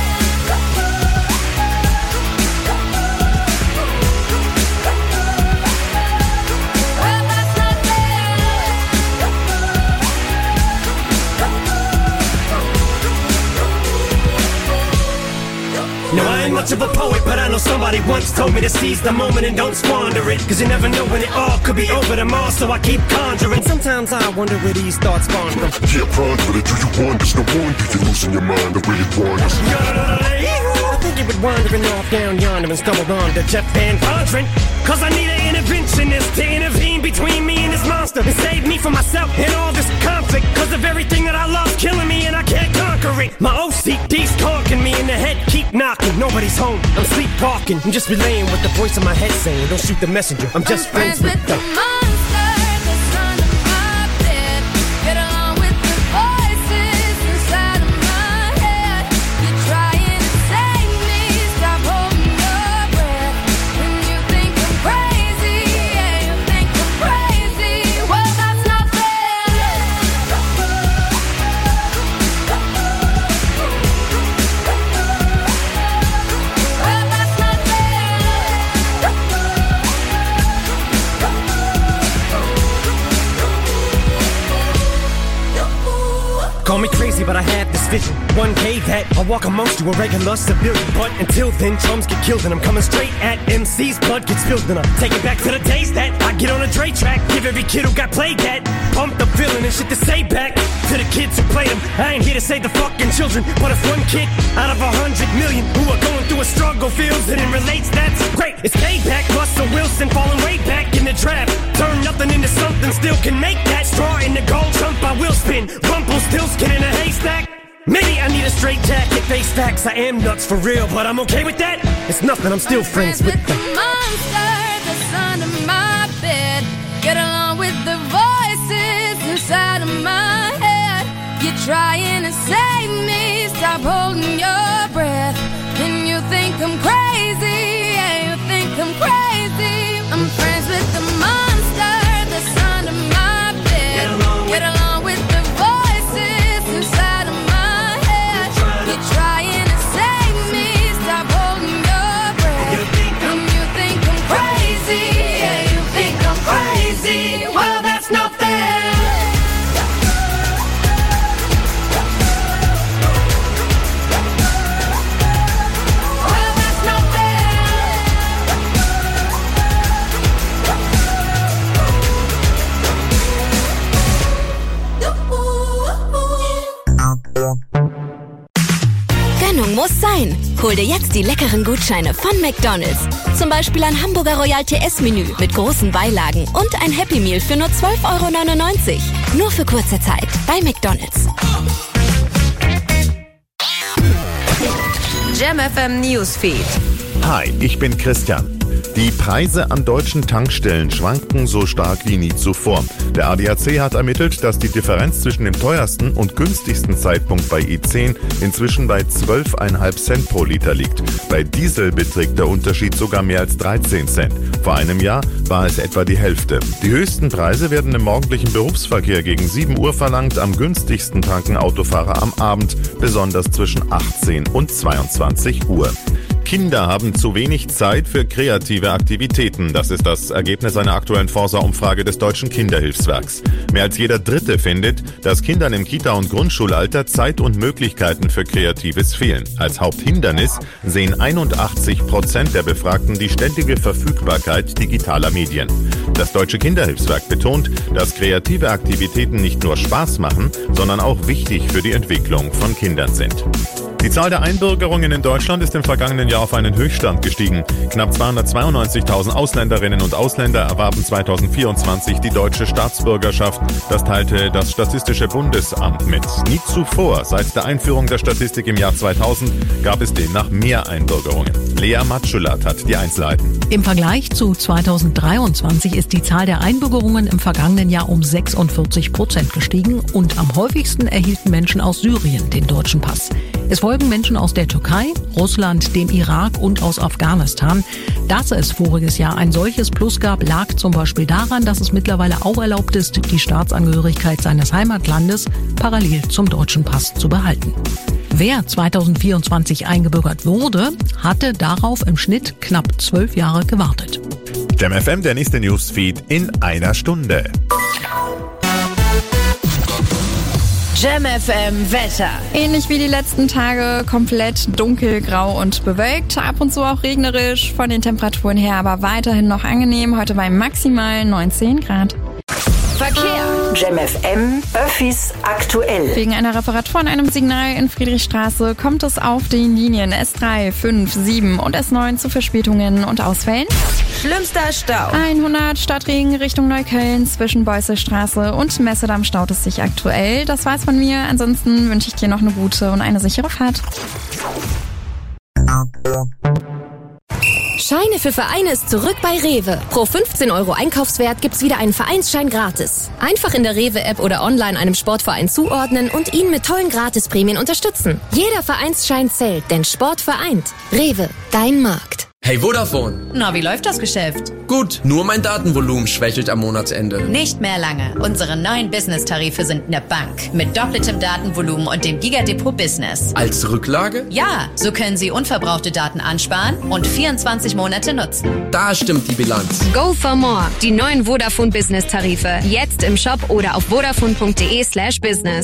Well, that's not fair. no, I ain't much of a poet, but I know somebody once told me to seize the moment and don't squander it. Cause you never know when it all could be over tomorrow, so I keep conjuring. Sometimes I wonder where these thoughts spawn from. Yeah, ponder it, do you wonder? No wonder you're losing your mind the way it wanders. I think you were wandering off down yonder and stumbled on to Jeff Van Vondren. Cause I need an interventionist to intervene between me and this monster and save me from myself and all this conflict. Cause of everything that I love's killing me and I can't conquer it. My O C D's conking me in the head, keep knocking. Nobody's home, I'm sleepwalking. I'm just relaying what the voice in my head saying. Don't shoot the messenger, I'm just I'm friends, friends with the monster that's under my bed. Get along with the voices inside of my head. You're trying to save me, stop holding your breath. And you think I'm crazy, yeah, you think I'm crazy. Well, that's not fair. Well, that's not Call me crazy, but I had this vision. One day that I'll walk amongst you, a regular civilian. But until then, chums get killed and I'm coming straight at M C's. Blood gets spilled and I take it back to the days that I get on a Dre track. Give every kid who got played that. Pump the feeling and shit to say back to the kids who played them. I ain't here to save the fucking children, but if one kid out of a hundred million who are going through a struggle feels it and relates, that's great. It's payback. Russell Wilson falling way back in the draft. Turn nothing into something, still can make that. Straw in the gold trump, I will spin. Rumpelstiltskin in a haystack. Maybe I need a straight jacket, face facts. I am nuts for real, but I'm okay with that. It's nothing, I'm still friends with the them. monster that's under my bed. Get along with the voices inside of my head. You're trying to save me, stop holding your breath. And you think I'm crazy, yeah, you think I'm crazy. I'm friends with the monster that's under my bed. Get along with, Get along with the voices inside of my head. You're trying to save me, stop holding your breath. And you think I'm crazy, yeah, you think I'm crazy. Well, that's not fair. Well, that's not Gönnung muss sein. Hol dir jetzt die leckeren Gutscheine von McDonald's. Zum Beispiel ein Hamburger Royal T S-Menü mit großen Beilagen und ein Happy Meal für nur zwölf Euro neunundneunzig. Nur für kurze Zeit bei McDonald's. Jam F M Newsfeed. Hi, ich bin Christian. Die Preise an deutschen Tankstellen schwanken so stark wie nie zuvor. Der A D A C hat ermittelt, dass die Differenz zwischen dem teuersten und günstigsten Zeitpunkt bei E zehn inzwischen bei zwölf Komma fünf Cent pro Liter liegt. Bei Diesel beträgt der Unterschied sogar mehr als dreizehn Cent. Vor einem Jahr war es etwa die Hälfte. Die höchsten Preise werden im morgendlichen Berufsverkehr gegen sieben Uhr verlangt. Am günstigsten tanken Autofahrer am Abend, besonders zwischen achtzehn und zweiundzwanzig Uhr. Kinder haben zu wenig Zeit für kreative Aktivitäten. Das ist das Ergebnis einer aktuellen Forsa-Umfrage des Deutschen Kinderhilfswerks. Mehr als jeder Dritte findet, dass Kindern im Kita- und Grundschulalter Zeit und Möglichkeiten für Kreatives fehlen. Als Haupthindernis sehen einundachtzig Prozent der Befragten die ständige Verfügbarkeit digitaler Medien. Das Deutsche Kinderhilfswerk betont, dass kreative Aktivitäten nicht nur Spaß machen, sondern auch wichtig für die Entwicklung von Kindern sind. Die Zahl der Einbürgerungen in Deutschland ist im vergangenen Jahr auf einen Höchststand gestiegen. Knapp zweihundertzweiundneunzigtausend Ausländerinnen und Ausländer erwarben zweitausendvierundzwanzig die deutsche Staatsbürgerschaft. Das teilte das Statistische Bundesamt mit. Nie zuvor, seit der Einführung der Statistik im Jahr zweitausend, gab es demnach mehr Einbürgerungen. Lea Matschulat hat die Einzelheiten. Im Vergleich zu zweitausenddreiundzwanzig ist die Zahl der Einbürgerungen im vergangenen Jahr um sechsundvierzig Prozent gestiegen und am häufigsten erhielten Menschen aus Syrien den deutschen Pass. Es folgen Menschen aus der Türkei, Russland, dem Irak und aus Afghanistan. Dass es voriges Jahr ein solches Plus gab, lag zum Beispiel daran, dass es mittlerweile auch erlaubt ist, die Staatsangehörigkeit seines Heimatlandes parallel zum deutschen Pass zu behalten. Wer zweitausendvierundzwanzig eingebürgert wurde, hatte darauf im Schnitt knapp zwölf Jahre gewartet. Jam F M, der nächste Newsfeed in einer Stunde. Jam F M Wetter. Ähnlich wie die letzten Tage, komplett dunkel, grau und bewölkt. Ab und zu auch regnerisch, von den Temperaturen her aber weiterhin noch angenehm. Heute bei maximal neunzehn Grad. Verkehr. Jam F M, Öffis aktuell. Wegen einer Reparatur an einem Signal in Friedrichstraße kommt es auf den Linien S drei, fünf, sieben und S neun zu Verspätungen und Ausfällen. Schlimmster Stau. hundert Stadtring Richtung Neukölln zwischen Beusselstraße und Messedamm staut es sich aktuell. Das war's von mir. Ansonsten wünsche ich dir noch eine gute und eine sichere Fahrt. Scheine für Vereine ist zurück bei Rewe. Pro fünfzehn Euro Einkaufswert gibt's wieder einen Vereinsschein gratis. Einfach in der Rewe-App oder online einem Sportverein zuordnen und ihn mit tollen Gratisprämien unterstützen. Jeder Vereinsschein zählt, denn Sport vereint. Rewe, dein Markt. Hey Vodafone. Na, wie läuft das Geschäft? Gut, nur mein Datenvolumen schwächelt am Monatsende. Nicht mehr lange. Unsere neuen Business-Tarife sind eine Bank. Mit doppeltem Datenvolumen und dem Gigadepot Business. Als Rücklage? Ja, so können Sie unverbrauchte Daten ansparen und vierundzwanzig Monate nutzen. Da stimmt die Bilanz. Go for more. Die neuen Vodafone Business-Tarife. Jetzt im Shop oder auf vodafone.de slash business.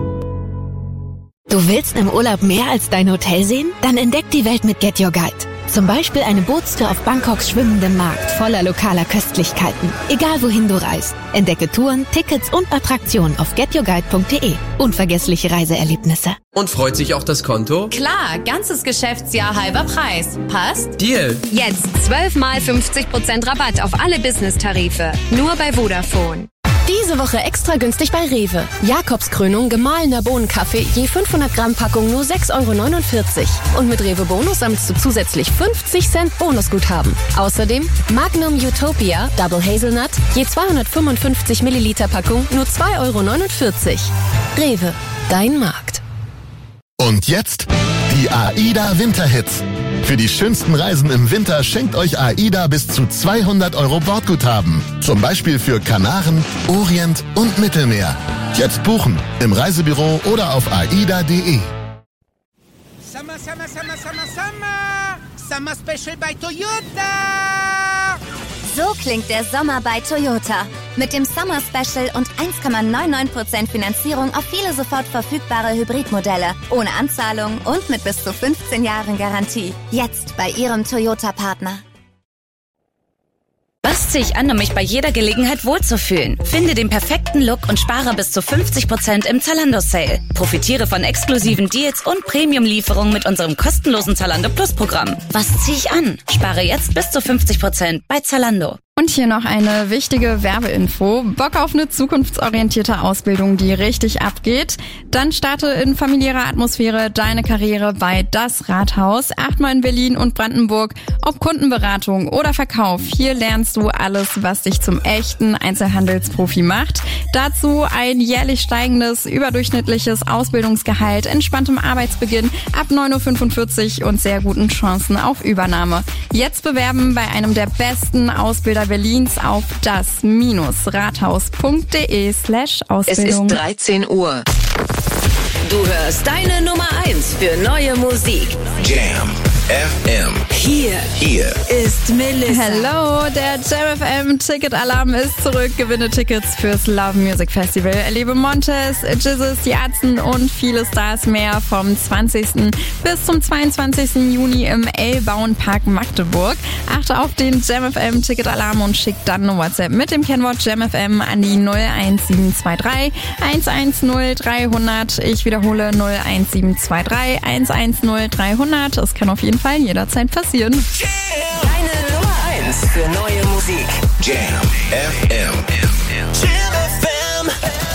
Du willst im Urlaub mehr als dein Hotel sehen? Dann entdeck die Welt mit Get Your Guide. Zum Beispiel eine Bootstour auf Bangkoks schwimmendem Markt voller lokaler Köstlichkeiten. Egal wohin du reist. Entdecke Touren, Tickets und Attraktionen auf get your guide punkt de. Unvergessliche Reiseerlebnisse. Und freut sich auch das Konto? Klar, ganzes Geschäftsjahr halber Preis. Passt? Deal. Jetzt zwölf mal fünfzig Prozent Rabatt auf alle Business-Tarife. Nur bei Vodafone. Diese Woche extra günstig bei Rewe. Jakobskrönung gemahlener Bohnenkaffee je fünfhundert Gramm Packung nur sechs Euro neunundvierzig. Und mit Rewe Bonus sammelst du zusätzlich fünfzig Cent Bonusguthaben. Außerdem Magnum Utopia Double Hazelnut je zweihundertfünfundfünfzig Milliliter Packung nur zwei Euro neunundvierzig. Rewe, dein Markt. Und jetzt die AIDA Winterhits. Für die schönsten Reisen im Winter schenkt euch AIDA bis zu zweihundert Euro Bordguthaben. Zum Beispiel für Kanaren, Orient und Mittelmeer. Jetzt buchen im Reisebüro oder auf aida punkt de. Summer, Summer, Summer, Summer, Summer. Summer Special bei Toyota. So klingt der Sommer bei Toyota. Mit dem Summer Special und eins Komma neunundneunzig Prozent Finanzierung auf viele sofort verfügbare Hybridmodelle. Ohne Anzahlung und mit bis zu fünfzehn Jahren Garantie. Jetzt bei Ihrem Toyota-Partner. Was ziehe ich an, um mich bei jeder Gelegenheit wohlzufühlen? Finde den perfekten Look und spare bis zu fünfzig Prozent im Zalando-Sale. Profitiere von exklusiven Deals und Premium-Lieferungen mit unserem kostenlosen Zalando Plus-Programm. Was ziehe ich an? Spare jetzt bis zu fünfzig Prozent bei Zalando. Und hier noch eine wichtige Werbeinfo. Bock auf eine zukunftsorientierte Ausbildung, die richtig abgeht? Dann starte in familiärer Atmosphäre deine Karriere bei Das Rathaus. Achtmal in Berlin und Brandenburg. Ob Kundenberatung oder Verkauf, hier lernst du alles, was dich zum echten Einzelhandelsprofi macht. Dazu ein jährlich steigendes, überdurchschnittliches Ausbildungsgehalt, entspanntem Arbeitsbeginn ab neun Uhr fünfundvierzig und sehr guten Chancen auf Übernahme. Jetzt bewerben bei einem der besten Ausbilder Berlins auf das-rathaus.de slash Ausbildung. Es ist dreizehn Uhr. Du hörst deine Nummer eins für neue Musik. Jam F M. Hier, Hier ist Melissa. Hello, der Jam F M Ticket-Alarm ist zurück. Gewinne Tickets fürs Love Music Festival. Erlebe Montes, Jizzes, die Ärzten und viele Stars mehr vom zwanzigsten bis zum zweiundzwanzigsten Juni im L-Bauen-Park Magdeburg. Achte auf den Jam F M Ticket-Alarm und schick dann eine WhatsApp mit dem Kennwort Jam F M an die null eins sieben zwei drei eins eins null dreihundert. Ich wiederhole null eins sieben zwei drei eins eins null dreihundert. Es kann auf jeden Fall jederzeit passieren. Deine Nummer eins für neue Musik. Jam F M. Jam F M.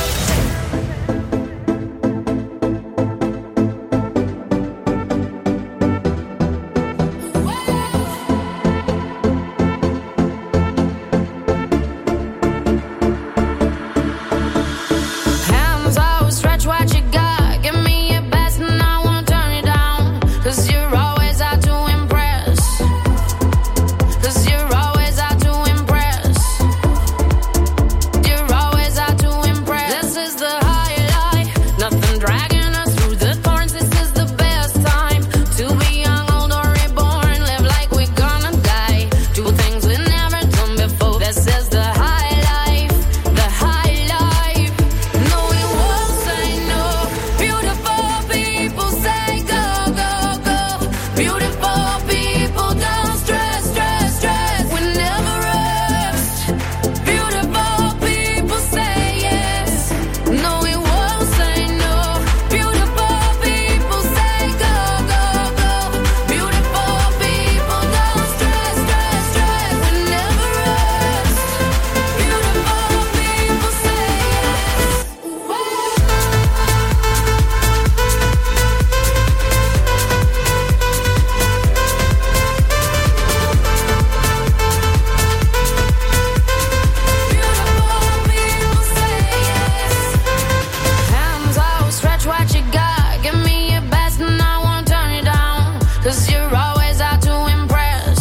Hands out, stretch what you got. Give me your best and I won't turn you down. Cause you're always out to impress. Cause you're always out to impress. You're always out to impress. This is the high life. Nothing dragging us through the thorns. This is the best time to be young, old, or reborn. Live like we're gonna die. Do things we never done before. This is the high life. The high life. No, we won't say no. Beautiful people say go, go, go. Beautiful people don't stress, stress, stress. We never rest. Beautiful people say yes. No, we won't say no. Beautiful people say go, go, go. Beautiful people don't stress, stress, stress. We never rest. Beautiful people say hands out, stretch what you got. Give me your best and I won't turn you down. Cause you're always out to impress.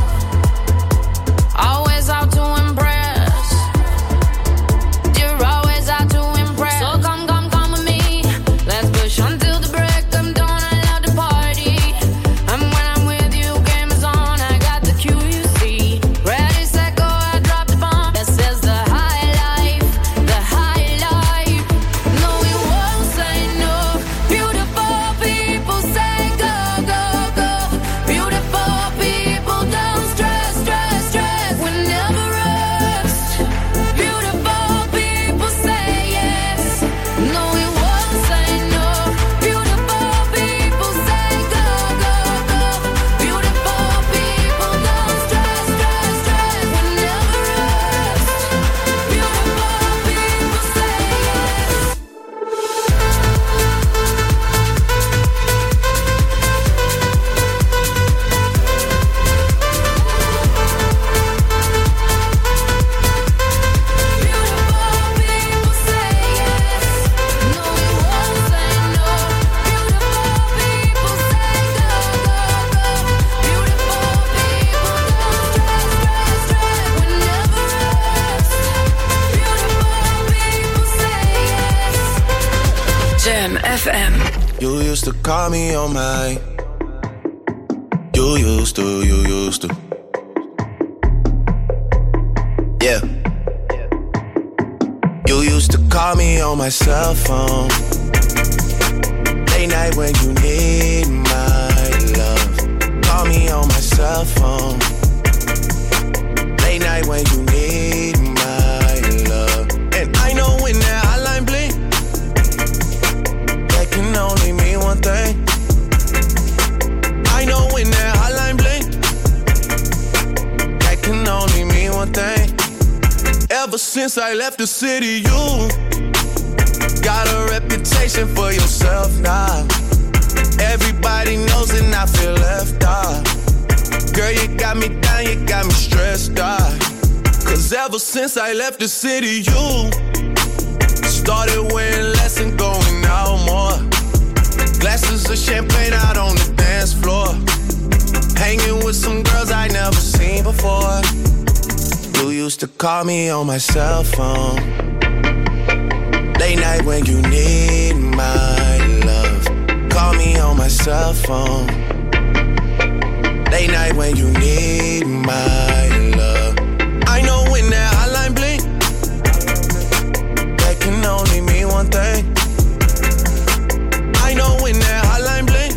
Always out to impress. You're always out to impress. So come, come, come with me. Let's push until the break of dawn. I love the party. And when I'm with you, game is on. I got the cue, you see. Ready, set, go, I drop the bomb. This is the high life. The high life. No, we won't say no. Beautiful people say go, go, go. Beautiful people don't stress, stress, stress. We never rest. Beautiful people say yes. No, we won't say no. Beautiful people say go, go, go. Beautiful people don't stress, stress, stress. We never rest. Beautiful people say yes. Jam F M. You used to call me on my. You used to, you used to. Yeah. You used to call me on my cell phone. Late night when you need my love. Call me on my cell phone. Late night when you need my love. And I know when that hotline blink, that can only mean one thing. I know when that hotline blink, that can only mean one thing. Ever since I left the city, you got a reputation for yourself now. Everybody knows and I feel left out. Girl, you got me down, you got me stressed out. Cause ever since I left the city, you started wearing less and going out more. Glasses of champagne out on the dance floor. Hanging with some girls I never seen before. You used to call me on my cell phone. Late night when you need my love. Call me on my cell phone. Late night when you need my love. I know when that hotline blink, that can only mean one thing. I know when that hotline blink,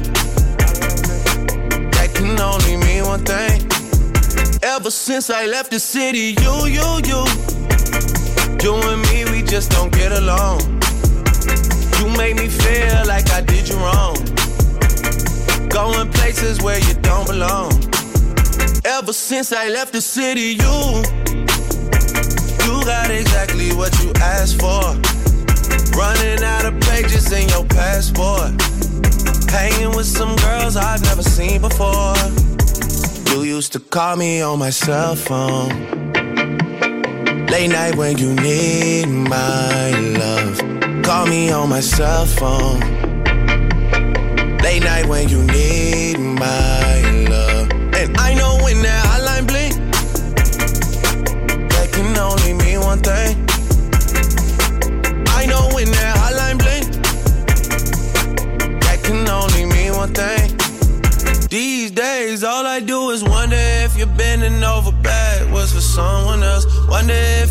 that can only mean one thing. Ever since I left the city, you, you, you You and me, we just don't get along. You make me feel like I did you wrong. Going places where you don't belong. Ever since I left the city, you You got exactly what you asked for. Running out of pages in your passport. Hanging with some girls I've never seen before. You used to call me on my cell phone. Late night when you need my love. Call me on my cell phone. Late night when you need my love. And I know when that hotline blink, that can only mean one thing. I know when that hotline blink, that can only mean one thing. These days, all I do is wonder if you're bending over backwards for someone else. Wonder if